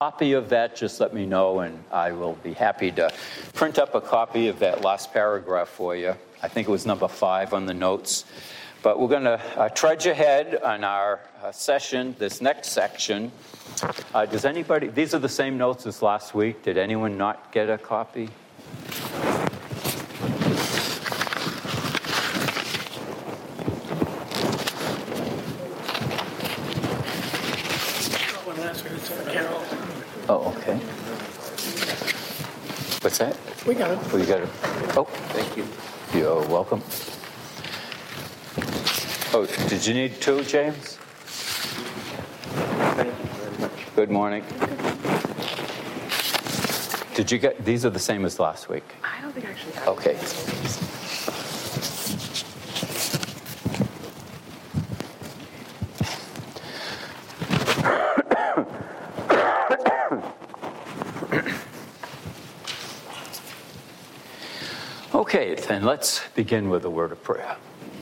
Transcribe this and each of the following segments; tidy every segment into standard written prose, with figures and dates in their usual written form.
Copy of that, just let me know, and I will be happy to print up a copy of that last paragraph for you. I think it was number 5 on the notes. But we're going to trudge ahead on our session, this next section. Does anybody, these are the same notes as last week. Did anyone not get a copy? Oh, okay. What's that? We got it. Oh, you got it. Oh, thank you. You're welcome. Oh, did you need 2, James? Thank you very much. Good morning. Did you get, these are the same as last week? I don't think I actually got Okay. Okay, then let's begin with a word of prayer.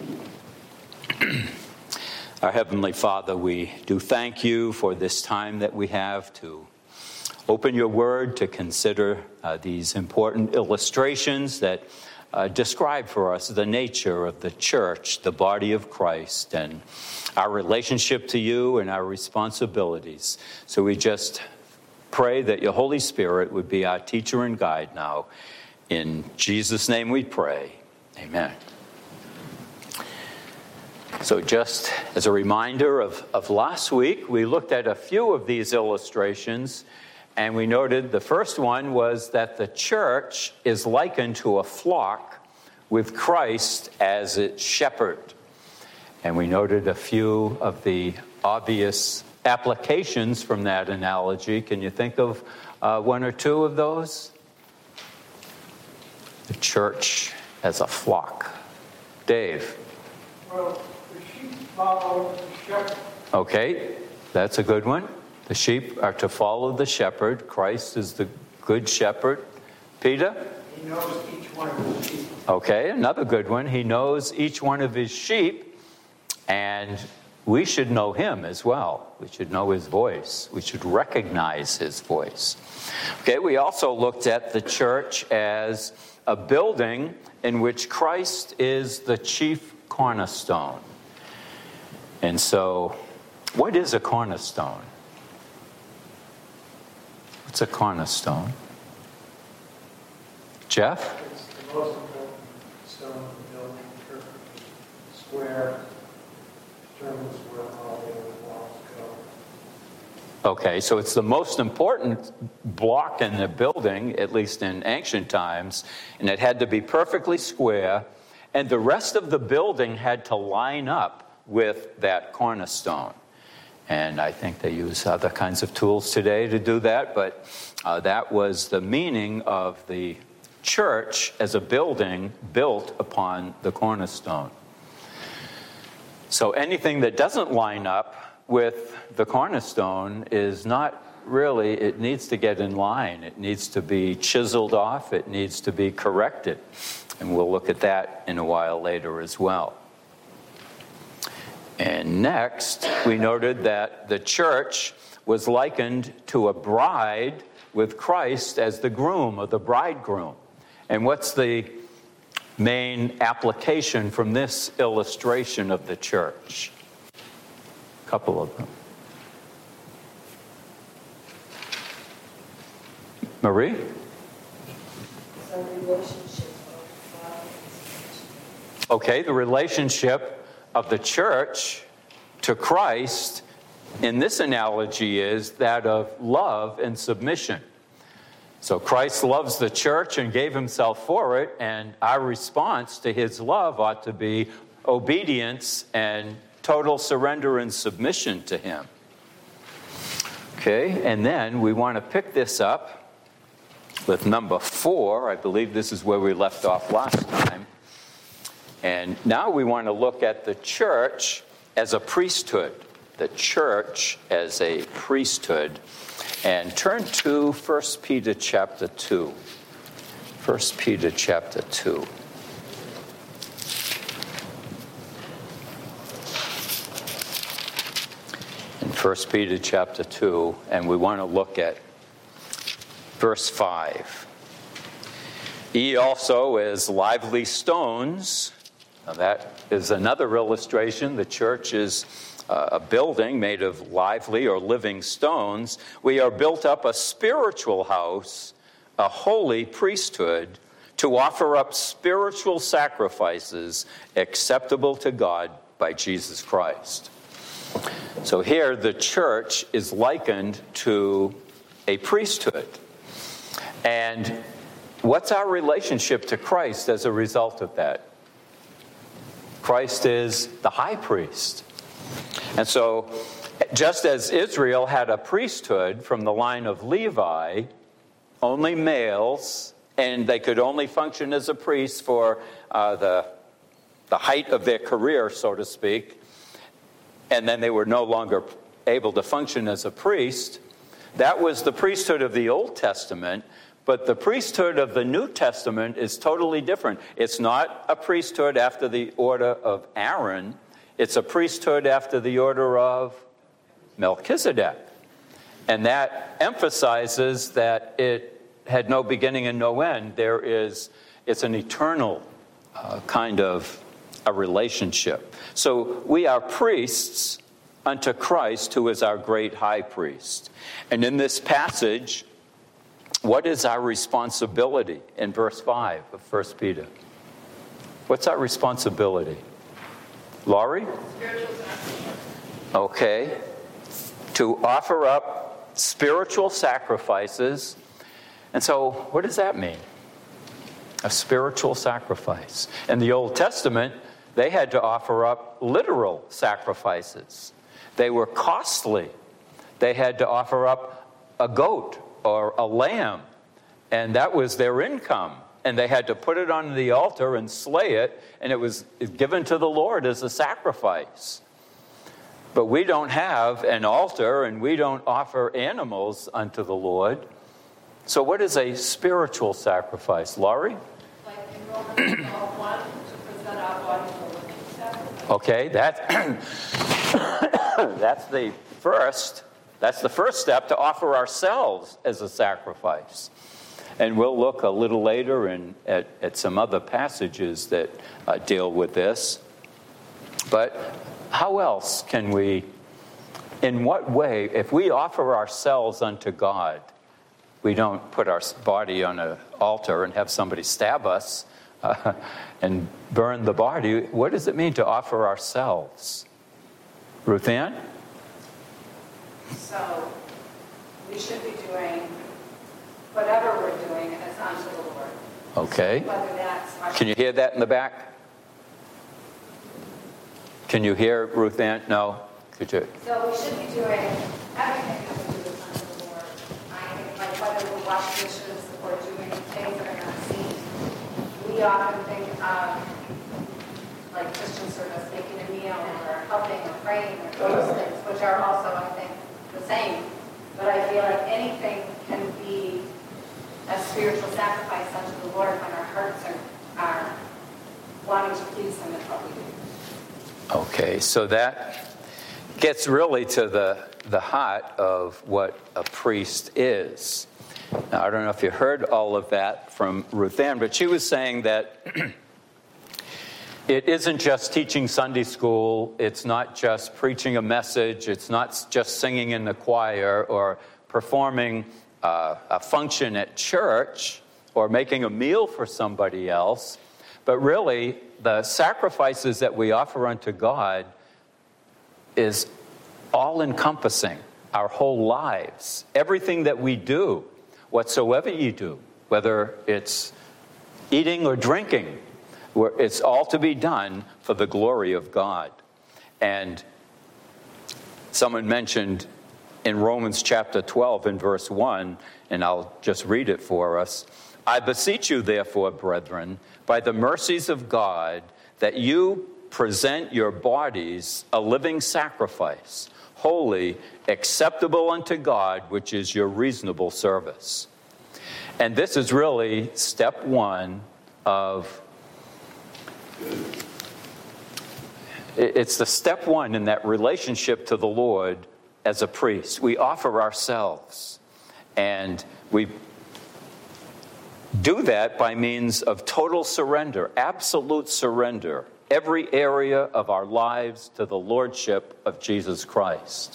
Our Heavenly Father, we do thank you for this time that we have to open your word, to consider these important illustrations that describe for us the nature of the church, the body of Christ, and our relationship to you and our responsibilities. So we just pray that your Holy Spirit would be our teacher and guide now. In Jesus' name we pray. Amen. So just as a reminder of last week, we looked at a few of these illustrations, and we noted the first one was that the church is likened to a flock with Christ as its shepherd. And we noted a few of the obvious applications from that analogy. Can you think of 1 or 2 of those? The church as a flock. Dave? Well, the sheep follow the shepherd. Okay, that's a good one. The sheep are to follow the shepherd. Christ is the good shepherd. Peter? He knows each one of his sheep. Okay, another good one. He knows each one of his sheep, and we should know him as well. We should know his voice. We should recognize his voice. Okay, we also looked at the church as a building in which Christ is the chief cornerstone. And so, what is a cornerstone? What's a cornerstone? Jeff? It's the most important stone of the building, perfectly square, determines where all the other walls go. Okay, so it's the most important block in the building, at least in ancient times, and it had to be perfectly square, and the rest of the building had to line up with that cornerstone. And I think they use other kinds of tools today to do that, but that was the meaning of the church as a building built upon the cornerstone. So anything that doesn't line up with the cornerstone is not really, it needs to get in line. It needs to be chiseled off. It needs to be corrected. And we'll look at that in a while later as well. And next, we noted that the church was likened to a bride with Christ as the groom or the bridegroom. And what's the main application from this illustration of the church? A couple of them. Marie? The relationship of Father and Son. Okay, the relationship of the church to Christ in this analogy is that of love and submission. So Christ loves the church and gave himself for it, and our response to his love ought to be obedience and total surrender and submission to him. Okay, and then we want to pick this up with number 4. I believe this is where we left off last time. And now we want to look at the church as a priesthood. The church as a priesthood. And turn to 1 Peter chapter 2. 1 Peter chapter 2. In 1 Peter chapter 2, and we want to look at Verse 5. Ye also as lively stones. Now that is another illustration. The church is a building made of lively or living stones. We are built up a spiritual house, a holy priesthood, to offer up spiritual sacrifices acceptable to God by Jesus Christ. So here the church is likened to a priesthood. And what's our relationship to Christ as a result of that? Christ is the high priest. And so, just as Israel had a priesthood from the line of Levi, only males, and they could only function as a priest for the height of their career, so to speak, and then they were no longer able to function as a priest. That was the priesthood of the Old Testament. But the priesthood of the New Testament is totally different. It's not a priesthood after the order of Aaron. It's a priesthood after the order of Melchizedek. And that emphasizes that it had no beginning and no end. It's an eternal kind of a relationship. So we are priests unto Christ, who is our great high priest. And in this passage, what is our responsibility in verse 5 of 1 Peter? What's our responsibility? Laurie? Spiritual sacrifice. Okay. To offer up spiritual sacrifices. And so, what does that mean? A spiritual sacrifice. In the Old Testament, they had to offer up literal sacrifices. They were costly. They had to offer up a goat or a lamb, and that was their income. And they had to put it on the altar and slay it, and it was given to the Lord as a sacrifice. But we don't have an altar, and we don't offer animals unto the Lord. So what is a spiritual sacrifice? Laurie? Like in Romans 12:1, to present our bodies a living sacrifice. Okay, that's the first step, to offer ourselves as a sacrifice. And we'll look a little later at some other passages that deal with this. But how else can we, in what way, if we offer ourselves unto God, we don't put our body on an altar and have somebody stab us and burn the body. What does it mean to offer ourselves? Ruth Ann? So we should be doing whatever we're doing as unto the Lord. Okay. Whether that's Can you hear that in the back? Can you hear Ruth Ann? No? Could you? So we should be doing everything that we do as unto the Lord. I think, like whether we're washing dishes or doing things that are not seen. We often think of like Christian service, making a meal or helping or praying or those things, which are also, I think, the same. But I feel like anything can be a spiritual sacrifice unto the Lord when our hearts are wanting to please Him in what we do. Okay, so that gets really to the heart of what a priest is. Now, I don't know if you heard all of that from Ruth Ann, but she was saying that it isn't just teaching Sunday school, it's not just preaching a message, it's not just singing in the choir or performing a function at church or making a meal for somebody else, but really the sacrifices that we offer unto God is all-encompassing, our whole lives, everything that we do, whatsoever you do, whether it's eating or drinking, it's all to be done for the glory of God. And someone mentioned in Romans chapter 12 in verse 1, and I'll just read it for us. I beseech you, therefore, brethren, by the mercies of God, that you present your bodies a living sacrifice, holy, acceptable unto God, which is your reasonable service. And this is really step one of, it's the step one in that relationship to the Lord as a priest. We offer ourselves, and we do that by means of total surrender, absolute surrender, every area of our lives to the lordship of Jesus Christ.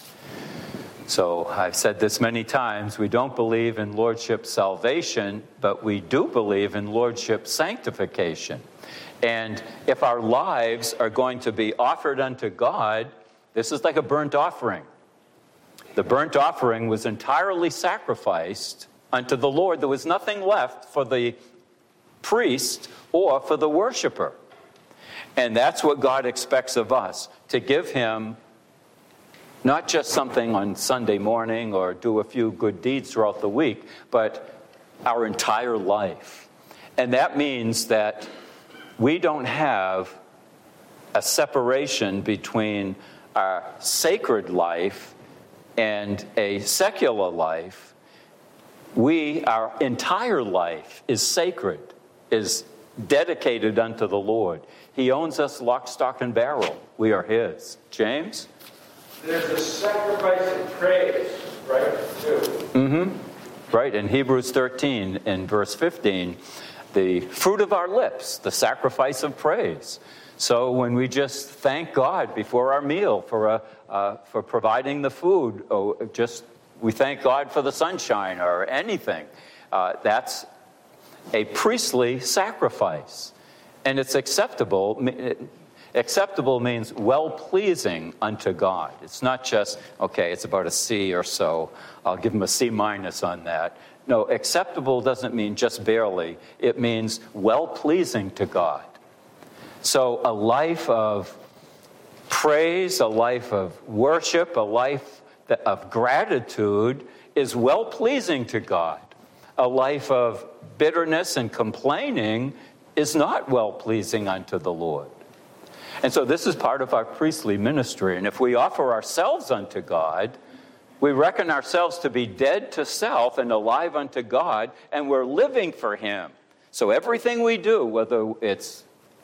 So I've said this many times, we don't believe in lordship salvation, but we do believe in lordship sanctification. And if our lives are going to be offered unto God, this is like a burnt offering. The burnt offering was entirely sacrificed unto the Lord. There was nothing left for the priest or for the worshiper. And that's what God expects of us, to give him not just something on Sunday morning or do a few good deeds throughout the week, but our entire life. And that means that we don't have a separation between our sacred life and a secular life. Our entire life is sacred, is dedicated unto the Lord. He owns us lock, stock, and barrel. We are his. James? There's a sacrifice of praise, right, too. Right, in Hebrews 13, in verse 15, the fruit of our lips, the sacrifice of praise. So when we just thank God before our meal for providing the food, we thank God for the sunshine or anything, that's a priestly sacrifice. And it's acceptable. Acceptable means well-pleasing unto God. It's not just, okay, it's about a C or so. I'll give him a C- on that. No, acceptable doesn't mean just barely. It means well-pleasing to God. So a life of praise, a life of worship, a life of gratitude is well-pleasing to God. A life of bitterness and complaining is not well-pleasing unto the Lord. And so this is part of our priestly ministry. And if we offer ourselves unto God, we reckon ourselves to be dead to self and alive unto God, and we're living for him. So everything we do, whether it's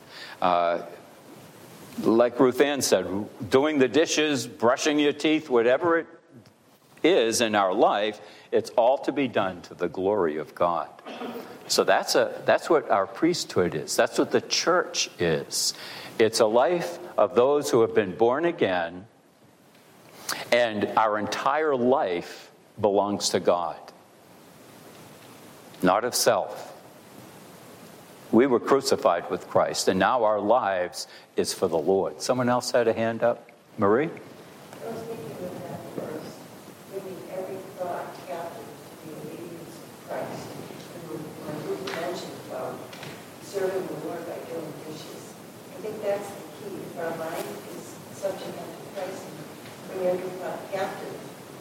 like Ruth Ann said, doing the dishes, brushing your teeth, whatever it is in our life, it's all to be done to the glory of God. So that's what our priesthood is. That's what the church is. It's a life of those who have been born again, and our entire life belongs to God, not of self. We were crucified with Christ, and now our lives is for the Lord. Someone else had a hand up? Marie? I was thinking of that verse, bringing every thought captive to the obedience of Christ. And when Ruth mentioned about serving the Lord by doing dishes, I think that's the key. If our mind is subject unto Christ, bring every thought captive.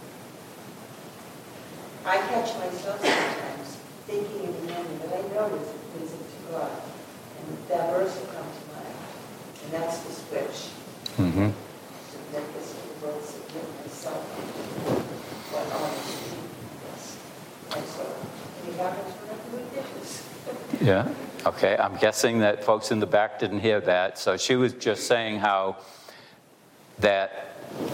I catch myself sometimes thinking in the end that I know is pleasing to God. And that verse will come to mind. And that's the switch. Mm-hmm. Submit this to the Lord, submit myself what honors you. Yes. And so, and it happens when I'm doing dishes. Yeah. Okay. I'm guessing that folks in the back didn't hear that. So she was just saying how that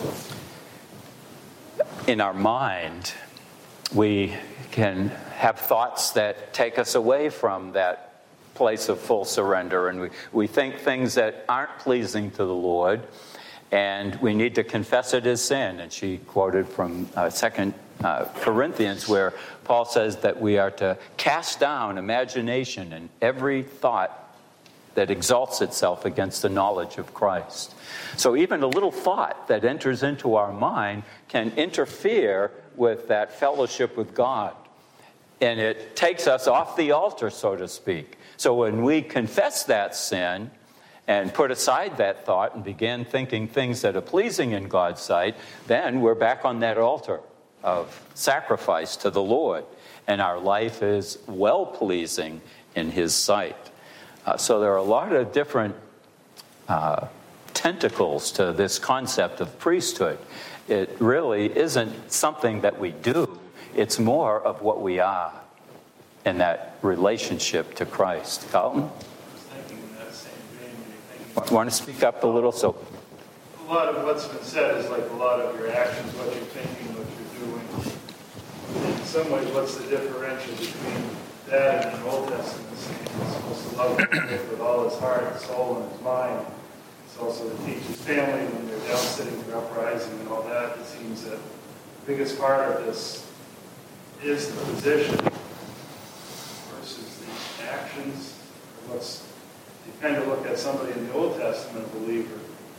in our mind we can have thoughts that take us away from that place of full surrender, and we think things that aren't pleasing to the Lord, and we need to confess it as sin. And she quoted from 2 Corinthians, where Paul says that we are to cast down imagination and every thought that exalts itself against the knowledge of Christ. So even a little thought that enters into our mind can interfere with that fellowship with God. And it takes us off the altar, so to speak. So when we confess that sin and put aside that thought and begin thinking things that are pleasing in God's sight, then we're back on that altar of sacrifice to the Lord. And our life is well-pleasing in his sight. So there are a lot of different tentacles to this concept of priesthood. It really isn't something that we do. It's more of what we are in that relationship to Christ. Carlton? I was thinking in that same vein when you're thinking. Want to speak up a little? So, A lot of what's been said is like a lot of your actions, what you're thinking, what you're doing. In some ways, what's the differential between dad in the Old Testament saying he's supposed to love him with all his heart, soul, and his mind. It's also to teach his family when they're down sitting for uprising and all that. It seems that the biggest part of this is the position versus the actions. You kind of look at somebody in the Old Testament believer.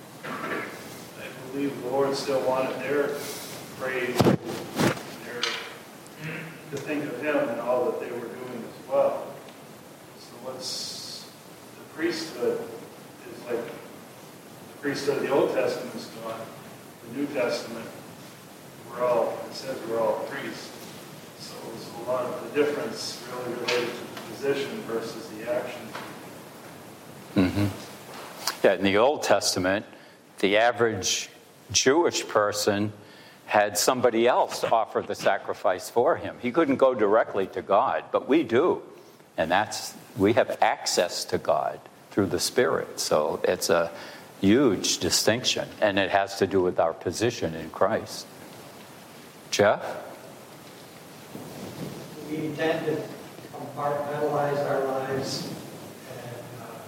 I believe the Lord still wanted their praise, to think of him and all that they were doing as well. So what's the priesthood is like, the priesthood of the Old Testament is gone. The New Testament, it says we're all priests. So there's a lot of the difference really related to the position versus the actions. Yeah, in the Old Testament, the average Jewish person had somebody else offer the sacrifice for him. He couldn't go directly to God, but we do. And we have access to God through the Spirit. So it's a huge distinction, and it has to do with our position in Christ. Jeff? We tend to compartmentalize our lives and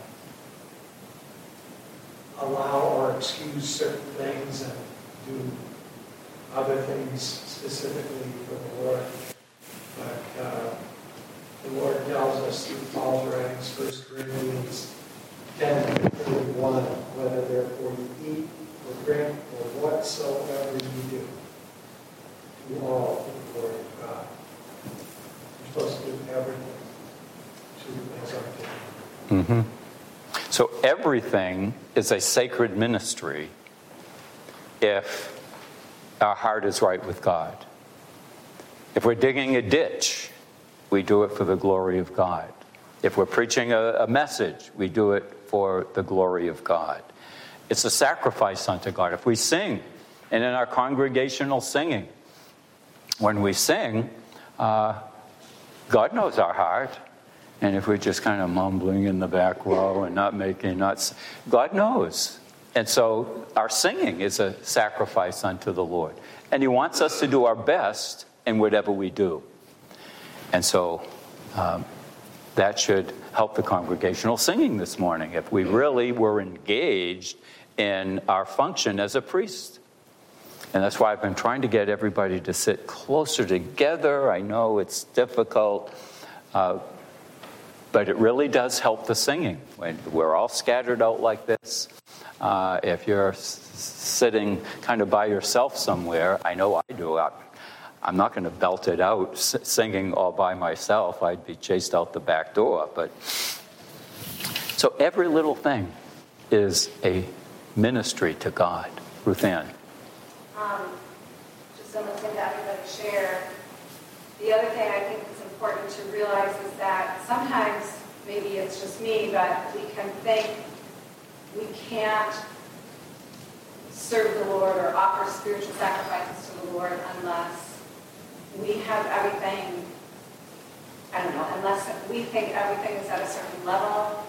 allow or excuse certain things and do other things specifically for the Lord. But the Lord tells us through Paul's writings, 1 Corinthians 10:31, whether therefore you eat or drink or whatsoever you do, do all for the glory of God. You're supposed to do everything as our King. So everything is a sacred ministry if our heart is right with God. If we're digging a ditch, we do it for the glory of God. If we're preaching a message, we do it for the glory of God. It's a sacrifice unto God. If we sing, and in our congregational singing, when we sing, God knows our heart. And if we're just kind of mumbling in the back row and God knows. And so our singing is a sacrifice unto the Lord. And he wants us to do our best in whatever we do. And so that should help the congregational singing this morning if we really were engaged in our function as a priest. And that's why I've been trying to get everybody to sit closer together. I know it's difficult, but it really does help the singing. When we're all scattered out like this, if you're sitting kind of by yourself somewhere, I know I do. I'm not going to belt it out singing all by myself. I'd be chased out the back door. But so every little thing is a ministry to God. Ruth Ann. Just something that everybody share. The other thing I think is important to realize is that sometimes, maybe it's just me, but we can think we can't serve the Lord or offer spiritual sacrifices to the Lord unless we have everything, unless we think everything is at a certain level.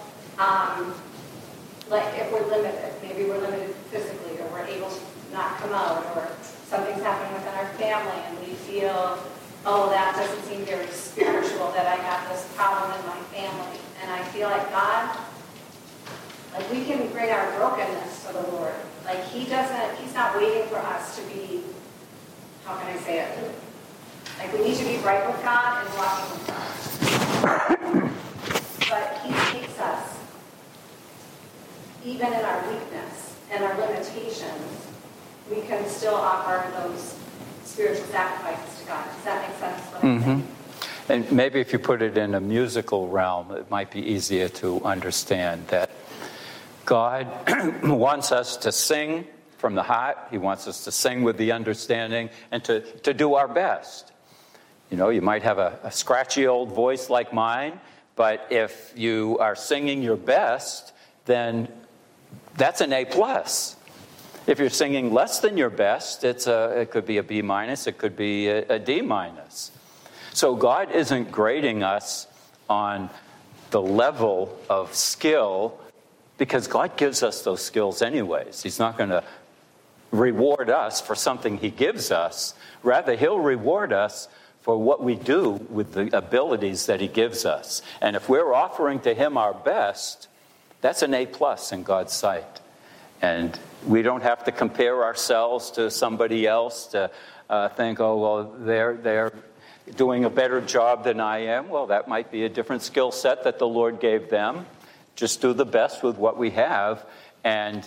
Like if we're limited, maybe we're limited physically, or we're able to not come out, or something's happening within our family and we feel, oh, that doesn't seem very spiritual that I have this problem in my family. And I feel like God, like we can bring our brokenness to the Lord. Like he's not waiting for us to be, how can I say it? Like we need to be right with God and walking with God. But he takes us, even in our weakness and our limitations, we can still offer those spiritual sacrifices to God. Does that make sense what I'm saying? And maybe if you put it in a musical realm, it might be easier to understand that God wants us to sing from the heart. He wants us to sing with the understanding and to do our best. You know, you might have a scratchy old voice like mine, but if you are singing your best, then that's an A+. If you're singing less than your best, it could be a B-, it could be a D-. So God isn't grading us on the level of skill because God gives us those skills anyways. He's not going to reward us for something he gives us. Rather, he'll reward us for what we do with the abilities that he gives us. And if we're offering to him our best, that's an A+ in God's sight. And we don't have to compare ourselves to somebody else to think, oh, well, they're doing a better job than I am. Well, that might be a different skill set that the Lord gave them. Just do the best with what we have. And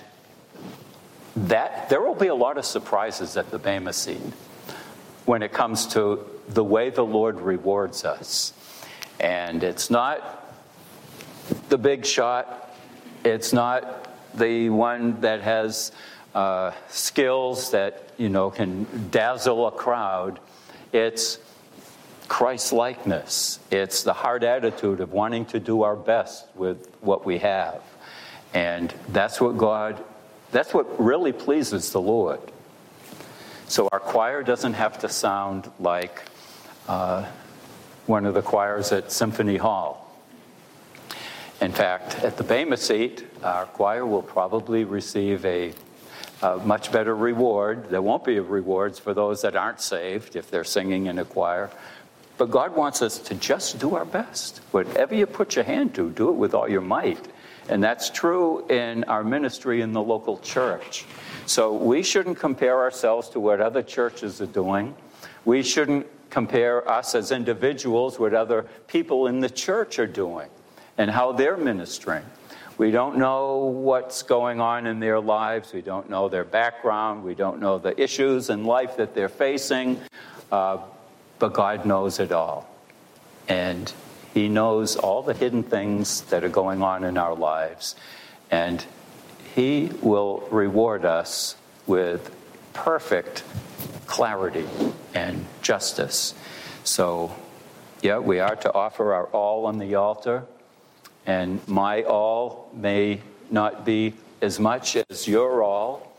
that there will be a lot of surprises at the Bema Seat when it comes to the way the Lord rewards us. And it's not the big shot. It's not the one that has skills that, can dazzle a crowd. It's Christ-likeness. It's the hard attitude of wanting to do our best with what we have. And that's what really pleases the Lord. So our choir doesn't have to sound like one of the choirs at Symphony Hall. In fact, at the Bema Seat, our choir will probably receive a much better reward. There won't be rewards for those that aren't saved if they're singing in a choir. But God wants us to just do our best. Whatever you put your hand to, do it with all your might. And that's true in our ministry in the local church. So we shouldn't compare ourselves to what other churches are doing. We shouldn't compare us as individuals with other people in the church are doing and how they're ministering. We don't know what's going on in their lives. We don't know their background. We don't know the issues in life that they're facing. But God knows it all. And he knows all the hidden things that are going on in our lives. And he will reward us with perfect clarity and justice. So, yeah, we are to offer our all on the altar. And my all may not be as much as your all,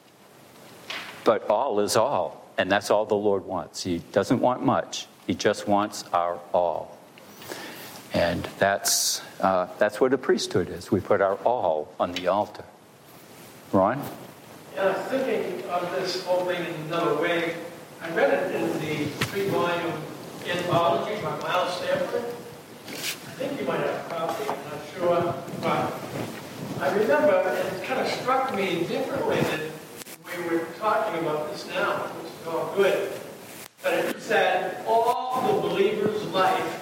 but all is all. And that's all the Lord wants. He doesn't want much. He just wants our all. And that's what a priesthood is. We put our all on the altar. Ron? Yeah, I was thinking of this whole thing in another way. I read it in the 3-volume anthology by Miles Stanford. I think you might have a copy, I'm not sure. But I remember, and it kind of struck me differently than we were talking about this now, which is all good. But it said, all the believer's life,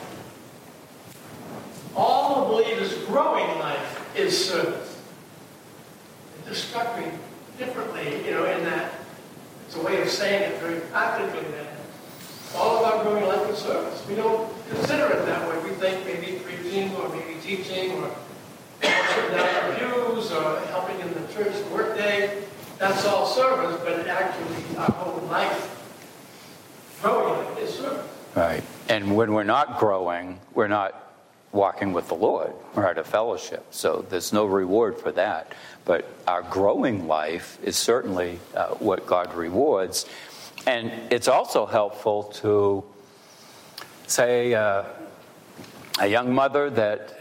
all the believer's growing life is service. It just struck me differently, in that it's a way of saying it very practically that all of our growing life is service. We don't consider it that way. We think maybe preaching or maybe teaching or sitting down in pews or helping in the church workday. That's all service, but it actually, our whole life, growing life is service. Right. And when we're not growing, we're not walking with the Lord. We're at a fellowship. So there's no reward for that. But our growing life is certainly what God rewards. And it's also helpful to, say, a young mother that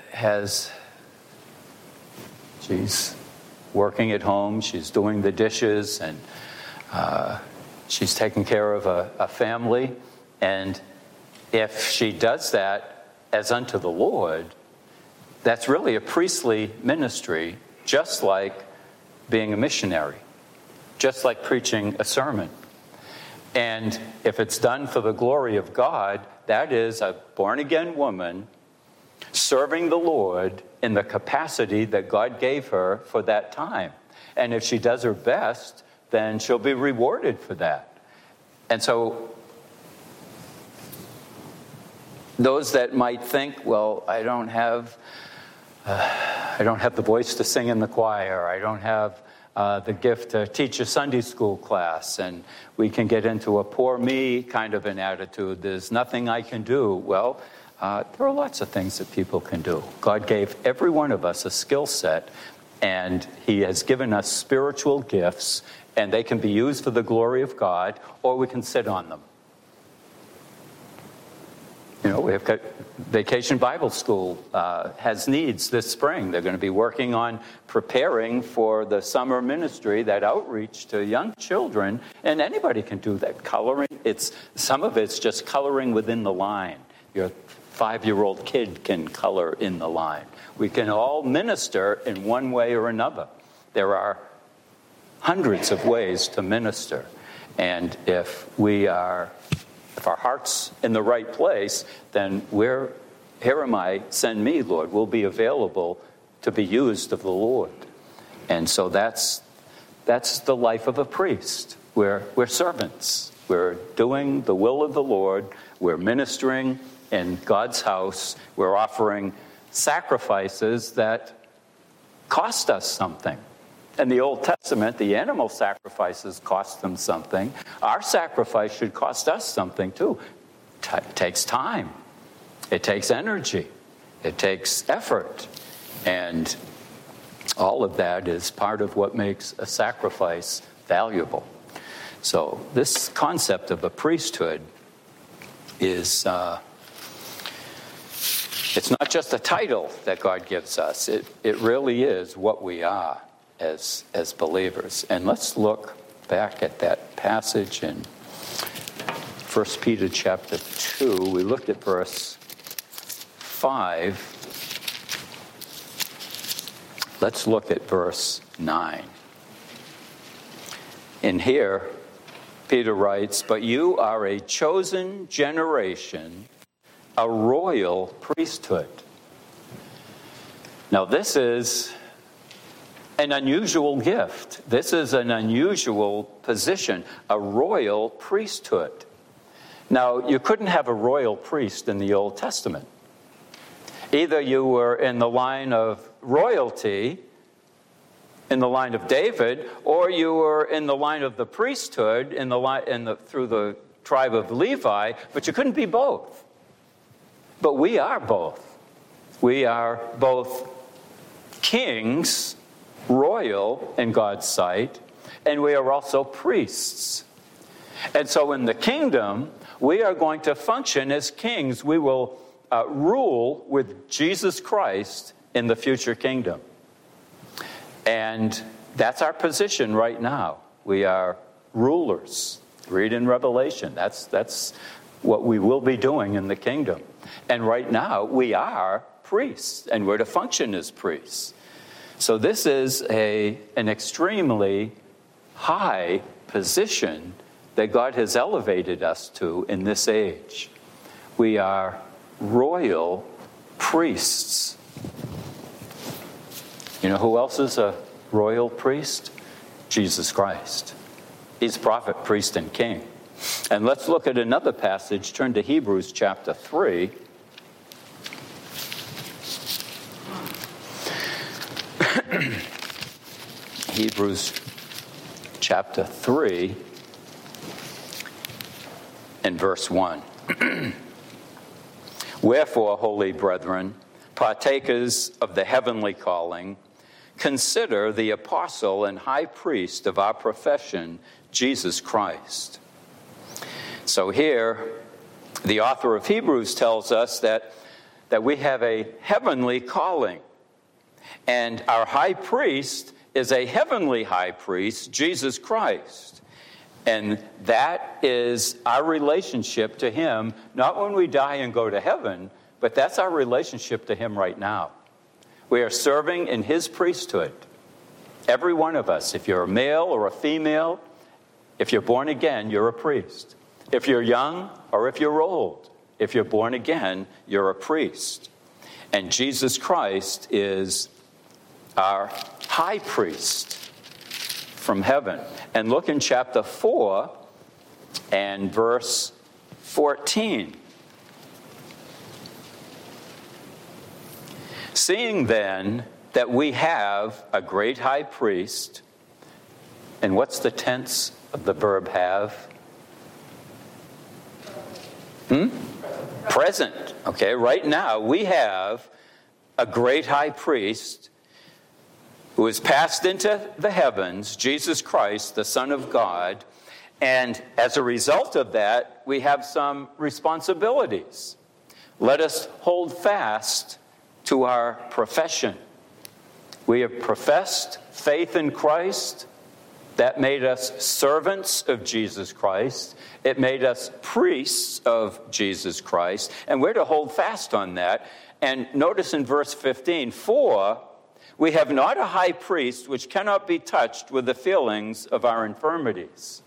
she's working at home, she's doing the dishes, and she's taking care of a family. And if she does that as unto the Lord, that's really a priestly ministry, just like being a missionary, just like preaching a sermon. And if it's done for the glory of God, that is a born-again woman serving the Lord in the capacity that God gave her for that time. And if she does her best, then she'll be rewarded for that. And so those that might think, well, I don't have the voice to sing in the choir. I don't have the gift to teach a Sunday school class. And we can get into a poor me kind of an attitude. There's nothing I can do. Well, there are lots of things that people can do. God gave every one of us a skill set, and he has given us spiritual gifts, and they can be used for the glory of God, or we can sit on them. We have Vacation Bible School has needs this spring. They're going to be working on preparing for the summer ministry, that outreach to young children, and anybody can do that. Coloring, some of it's just coloring within the line. Your 5-year-old kid can color in the line. We can all minister in one way or another. There are hundreds of ways to minister, and if our heart's in the right place, then here am I, send me, Lord. We'll be available to be used of the Lord. And so that's the life of a priest. We're servants. We're doing the will of the Lord. We're ministering in God's house. We're offering sacrifices that cost us something. In the Old Testament, the animal sacrifices cost them something. Our sacrifice should cost us something too. It takes time. It takes energy. It takes effort. And all of that is part of what makes a sacrifice valuable. So this concept of a priesthood is, it's not just a title that God gives us. It really is what we are as believers. And let's look back at that passage in 1 Peter chapter 2. We looked at verse 5. Let's look at verse 9. In here, Peter writes, "But you are a chosen generation, a royal priesthood." Now this is an unusual gift. This is an unusual position, a royal priesthood. Now, you couldn't have a royal priest in the Old Testament. Either you were in the line of royalty, in the line of David, or you were in the line of the priesthood through the tribe of Levi, but you couldn't be both. But we are both. We are both kings, royal in God's sight, and we are also priests. And so in the kingdom, we are going to function as kings. We will rule with Jesus Christ in the future kingdom. And that's our position right now. We are rulers. Read in Revelation. That's what we will be doing in the kingdom. And right now, we are priests, and we're to function as priests. So this is an extremely high position that God has elevated us to in this age. We are royal priests. You know who else is a royal priest? Jesus Christ. He's prophet, priest, and king. And let's look at another passage. Turn to Hebrews chapter 3. Hebrews chapter 3 and verse 1. "Wherefore, holy brethren, partakers of the heavenly calling, consider the apostle and high priest of our profession, Jesus Christ." So here, the author of Hebrews tells us that we have a heavenly calling. And our high priest is a heavenly high priest, Jesus Christ. And that is our relationship to him, not when we die and go to heaven, but that's our relationship to him right now. We are serving in his priesthood. Every one of us, if you're a male or a female, if you're born again, you're a priest. If you're young or if you're old, if you're born again, you're a priest. And Jesus Christ is our high priest from heaven. And look in chapter 4 and verse 14. "Seeing then that we have a great high priest," and what's the tense of the verb have? Present. Okay, right now we have a great high priest who is passed into the heavens, Jesus Christ, the Son of God. And as a result of that, we have some responsibilities. let us hold fast to our profession. We have professed faith in Christ. That made us servants of Jesus Christ. It made us priests of Jesus Christ. And we're to hold fast on that. And notice in verse 15, "For we have not a high priest which cannot be touched with the feelings of our infirmities.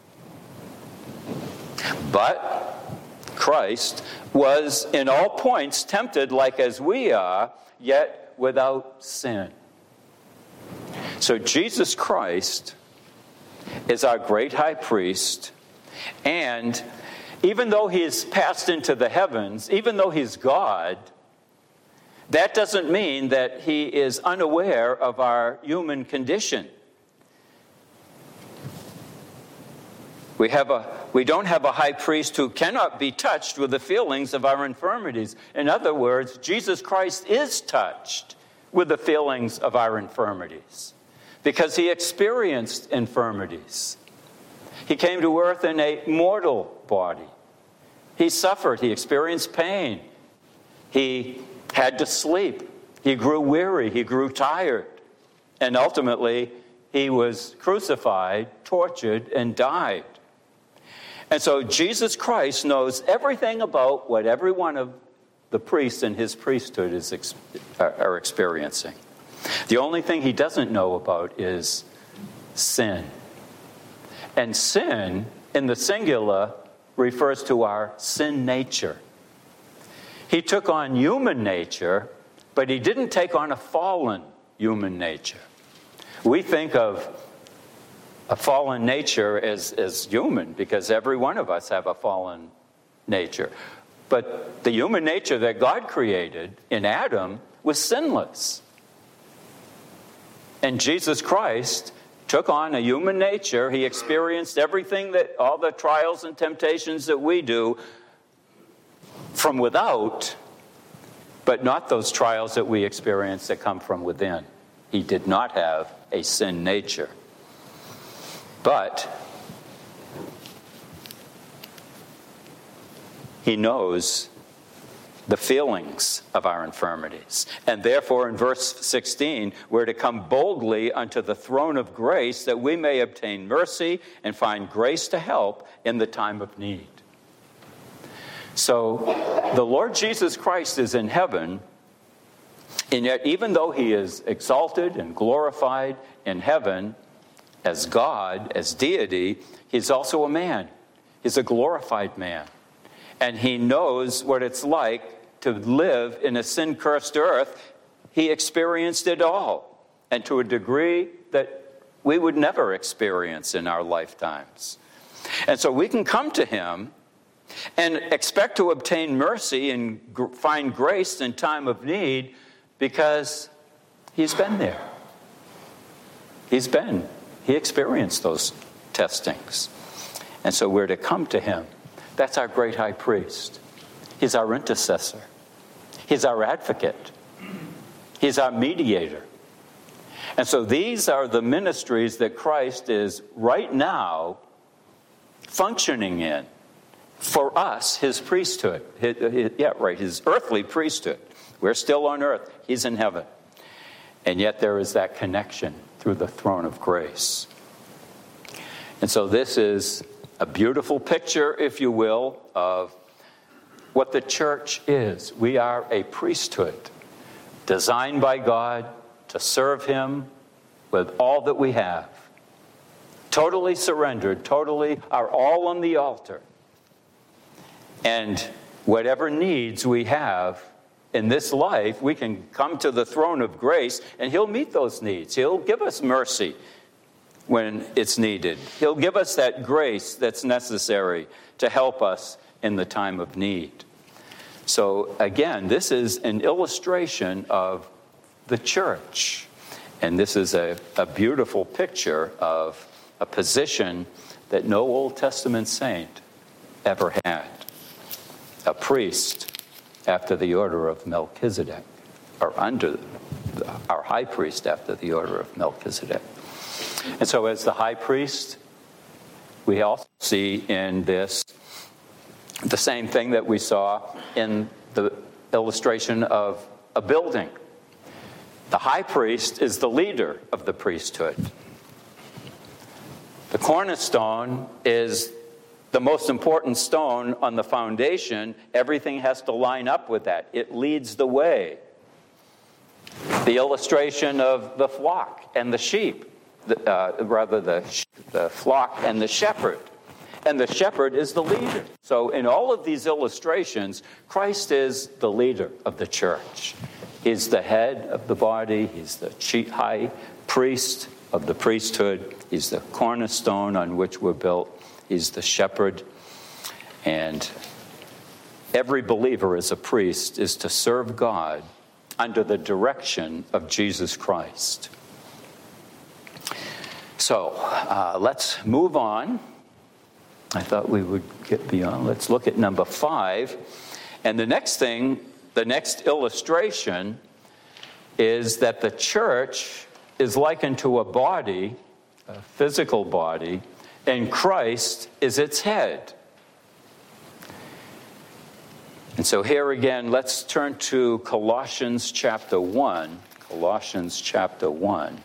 But Christ was in all points tempted like as we are, yet without sin." So Jesus Christ is our great high priest, and even though he is passed into the heavens, even though he's God, that doesn't mean that he is unaware of our human condition. We don't have a high priest who cannot be touched with the feelings of our infirmities. In other words, Jesus Christ is touched with the feelings of our infirmities because he experienced infirmities. He came to earth in a mortal body. He suffered. He experienced pain. He had to sleep. He grew weary. He grew tired. And ultimately, he was crucified, tortured, and died. And so Jesus Christ knows everything about what every one of the priests in his priesthood are experiencing. The only thing he doesn't know about is sin. And sin, in the singular, refers to our sin nature. He took on human nature, but he didn't take on a fallen human nature. We think of a fallen nature as human because every one of us have a fallen nature. But the human nature that God created in Adam was sinless. And Jesus Christ took on a human nature. He experienced everything all the trials and temptations that we do from without, but not those trials that we experience that come from within. He did not have a sin nature. But he knows the feelings of our infirmities. And therefore, in verse 16, we're to come boldly unto the throne of grace that we may obtain mercy and find grace to help in the time of need. So, the Lord Jesus Christ is in heaven, and yet even though he is exalted and glorified in heaven as God, as deity, he's also a man. He's a glorified man. And he knows what it's like to live in a sin-cursed earth. He experienced it all, and to a degree that we would never experience in our lifetimes. And so we can come to him and expect to obtain mercy and find grace in time of need because he's been there. He experienced those testings. And so we're to come to him. That's our great high priest. He's our intercessor. He's our advocate. He's our mediator. And so these are the ministries that Christ is right now functioning in for us, his priesthood. His earthly priesthood. We're still on earth. He's in heaven. And yet there is that connection through the throne of grace. And so this is a beautiful picture, if you will, of what the church is. We are a priesthood designed by God to serve him with all that we have. Totally surrendered, totally are all on the altar. And whatever needs we have in this life, we can come to the throne of grace and he'll meet those needs. He'll give us mercy when it's needed. He'll give us that grace that's necessary to help us in the time of need. So again, this is an illustration of the church. And this is a beautiful picture of a position that no Old Testament saint ever had. A priest after the order of Melchizedek, or under our high priest after the order of Melchizedek. And so as the high priest, we also see in this the same thing that we saw in the illustration of a building. The high priest is the leader of the priesthood. The cornerstone is the most important stone on the foundation. Everything has to line up with that. It leads the way. The illustration of the flock and the sheep, the flock and the shepherd. And the shepherd is the leader. So in all of these illustrations, Christ is the leader of the church. He's the head of the body. He's the chief high priest of the priesthood. He's the cornerstone on which we're built. He's the shepherd. And every believer as a priest is to serve God under the direction of Jesus Christ. So let's move on. I thought we would get beyond. Let's look at number 5. And the next illustration is that the church is likened to a body, a physical body, and Christ is its head. And so here again, let's turn to Colossians chapter 1. Colossians chapter 1.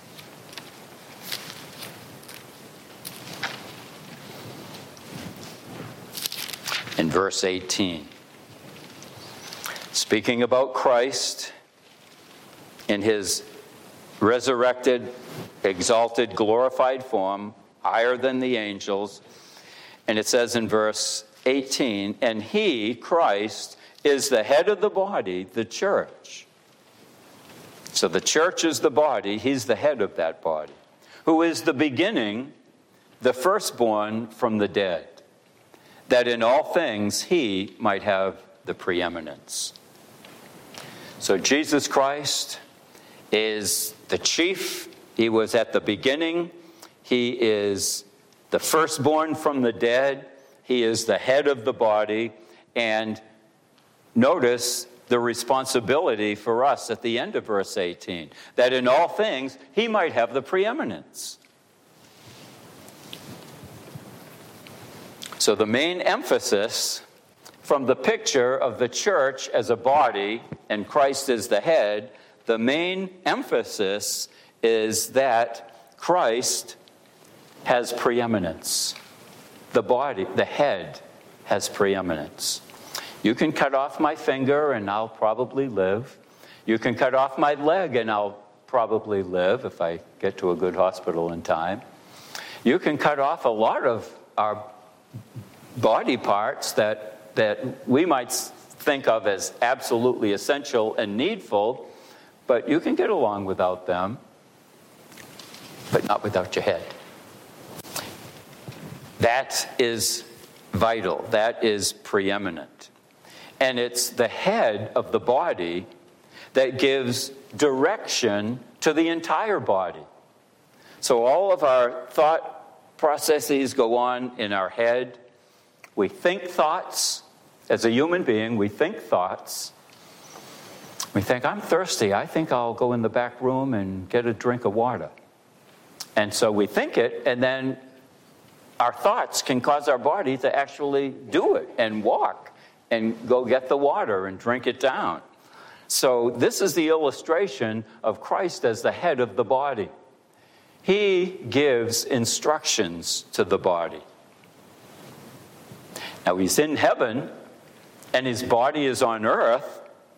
In verse 18. Speaking about Christ in his resurrected, exalted, glorified form, higher than the angels. And it says in verse 18, and he, Christ, is the head of the body, the church. So the church is the body, he's the head of that body, who is the beginning, the firstborn from the dead, that in all things he might have the preeminence. So Jesus Christ is the chief. He was at the beginning. He is the firstborn from the dead. He is the head of the body. And notice the responsibility for us at the end of verse 18, that in all things he might have the preeminence. So the main emphasis from the picture of the church as a body and Christ as the head, the main emphasis is that Christ has preeminence. The body, the head, has preeminence. You can cut off my finger and I'll probably live. You can cut off my leg and I'll probably live if I get to a good hospital in time. You can cut off a lot of our body parts that we might think of as absolutely essential and needful, but you can get along without them, but not without your head. That is vital. That is preeminent. And it's the head of the body that gives direction to the entire body. So all of our thought processes go on in our head. We think thoughts. As a human being, we think thoughts. We think, I'm thirsty. I think I'll go in the back room and get a drink of water. And so we think it, and then our thoughts can cause our body to actually do it and walk and go get the water and drink it down. So this is the illustration of Christ as the head of the body. He gives instructions to the body. Now he's in heaven and his body is on earth,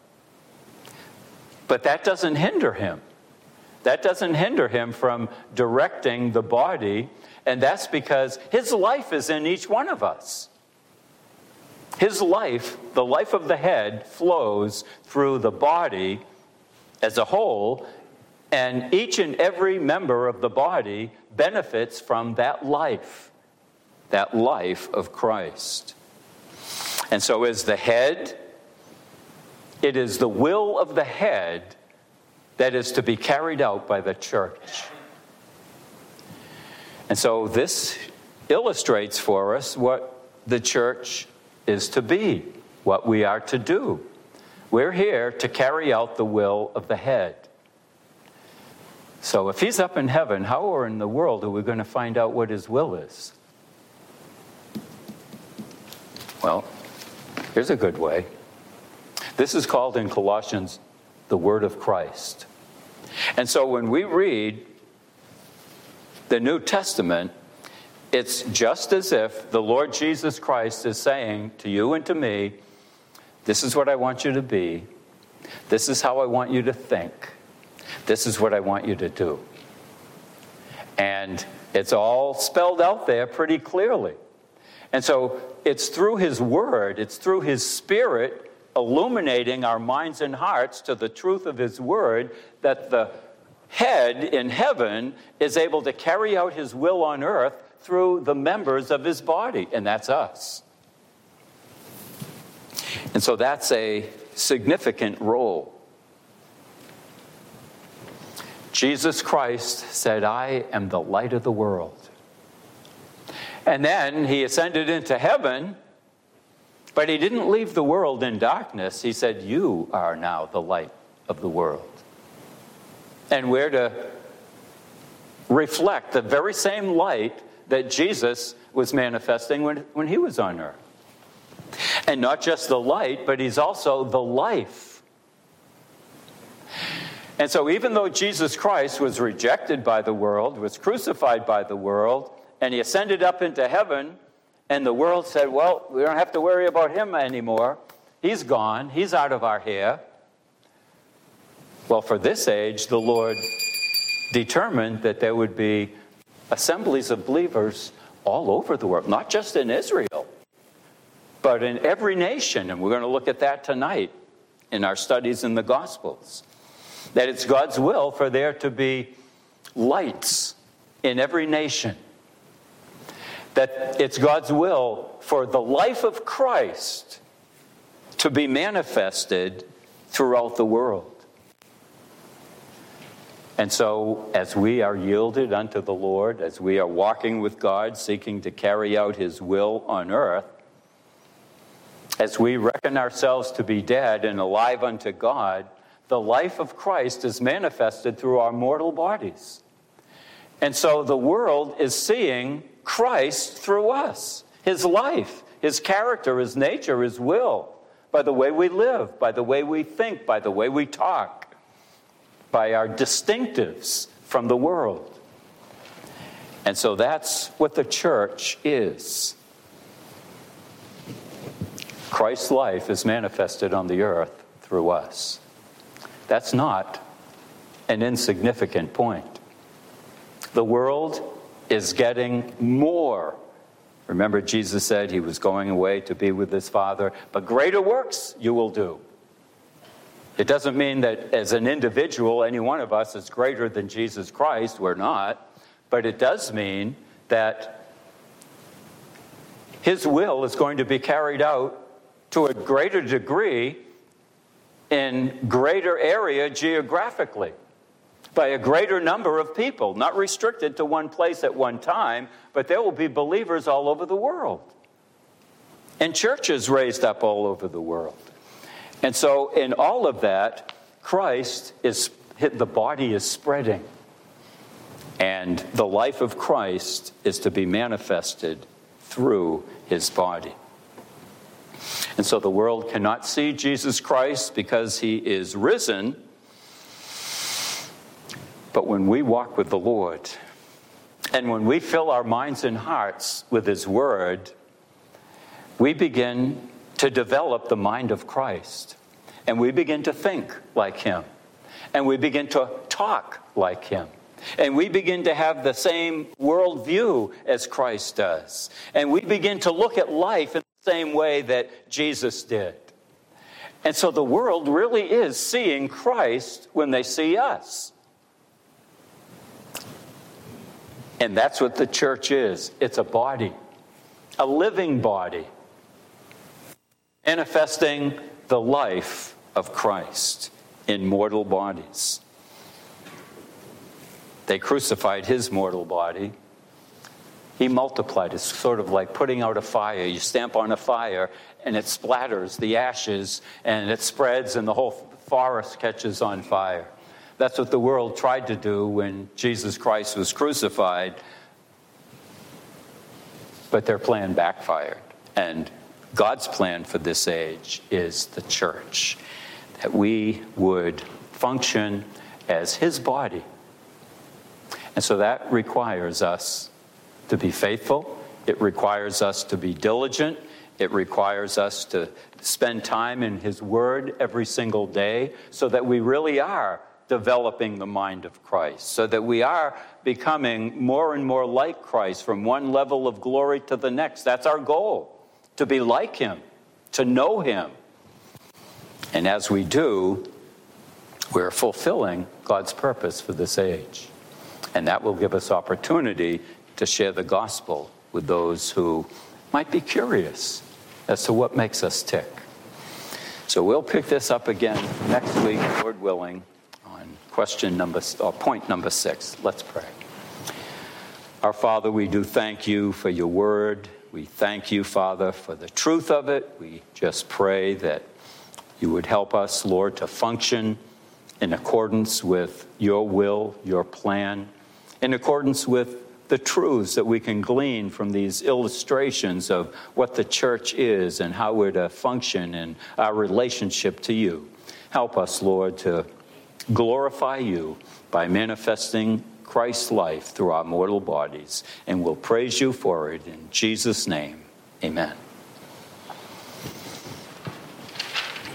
but that doesn't hinder him. That doesn't hinder him from directing the body, and that's because his life is in each one of us. His life, the life of the head, flows through the body as a whole, and each and every member of the body benefits from that life of Christ. And so as the head, it is the will of the head that is to be carried out by the church. And so this illustrates for us what the church is to be, what we are to do. We're here to carry out the will of the head. So if he's up in heaven, how in the world are we going to find out what his will is? Well, here's a good way. This is called in Colossians the word of Christ. And so when we read the New Testament, it's just as if the Lord Jesus Christ is saying to you and to me, this is what I want you to be. This is how I want you to think. This is what I want you to do. And it's all spelled out there pretty clearly. And so it's through his word, it's through his Spirit illuminating our minds and hearts to the truth of his word that the head in heaven is able to carry out his will on earth through the members of his body, and that's us. And so that's a significant role. Jesus Christ said, I am the light of the world. And then he ascended into heaven, but he didn't leave the world in darkness. He said, you are now the light of the world. And we're to reflect the very same light that Jesus was manifesting when he was on earth. And not just the light, but he's also the life. And so even though Jesus Christ was rejected by the world, was crucified by the world, and he ascended up into heaven, and the world said, well, we don't have to worry about him anymore. He's gone. He's out of our hair. Well, for this age, the Lord determined that there would be assemblies of believers all over the world, not just in Israel, but in every nation. And we're going to look at that tonight in our studies in the Gospels. That it's God's will for there to be lights in every nation. That it's God's will for the life of Christ to be manifested throughout the world. And so, as we are yielded unto the Lord, as we are walking with God, seeking to carry out his will on earth, as we reckon ourselves to be dead and alive unto God, the life of Christ is manifested through our mortal bodies. And so the world is seeing Christ through us, his life, his character, his nature, his will, by the way we live, by the way we think, by the way we talk, by our distinctives from the world. And so that's what the church is. Christ's life is manifested on the earth through us. That's not an insignificant point. The world is getting more. Remember, Jesus said he was going away to be with his Father, but greater works you will do. It doesn't mean that as an individual, any one of us is greater than Jesus Christ. We're not. But it does mean that his will is going to be carried out to a greater degree in greater area geographically by a greater number of people, not restricted to one place at one time, but there will be believers all over the world and churches raised up all over the world. And so in all of that, the body is spreading, and the life of Christ is to be manifested through his body. And so the world cannot see Jesus Christ because he is risen. But when we walk with the Lord, and when we fill our minds and hearts with his word, we begin to develop the mind of Christ. And we begin to think like him. And we begin to talk like him. And we begin to have the same worldview as Christ does. And we begin to look at life in the same way that Jesus did. And so the world really is seeing Christ when they see us. And that's what the church is. It's a body, a living body, manifesting the life of Christ in mortal bodies. They crucified his mortal body. He multiplied. It's sort of like putting out a fire. You stamp on a fire, and it splatters the ashes, and it spreads, and the whole forest catches on fire. That's what the world tried to do when Jesus Christ was crucified. But their plan backfired, and God's plan for this age is the church, that we would function as his body. And so that requires us to be faithful. It requires us to be diligent. It requires us to spend time in his word every single day so that we really are developing the mind of Christ, so that we are becoming more and more like Christ from one level of glory to the next. That's our goal, to be like him, to know him. And as we do, we're fulfilling God's purpose for this age. And that will give us opportunity to share the gospel with those who might be curious as to what makes us tick. So we'll pick this up again next week, Lord willing, on point number 6. Let's pray. Our Father, we do thank you for your word. We thank you, Father, for the truth of it. We just pray that you would help us, Lord, to function in accordance with your will, your plan, in accordance with the truths that we can glean from these illustrations of what the church is and how we're to function in our relationship to you. Help us, Lord, to glorify you by manifesting Christ's life through our mortal bodies. And we'll praise you for it in Jesus' name. Amen.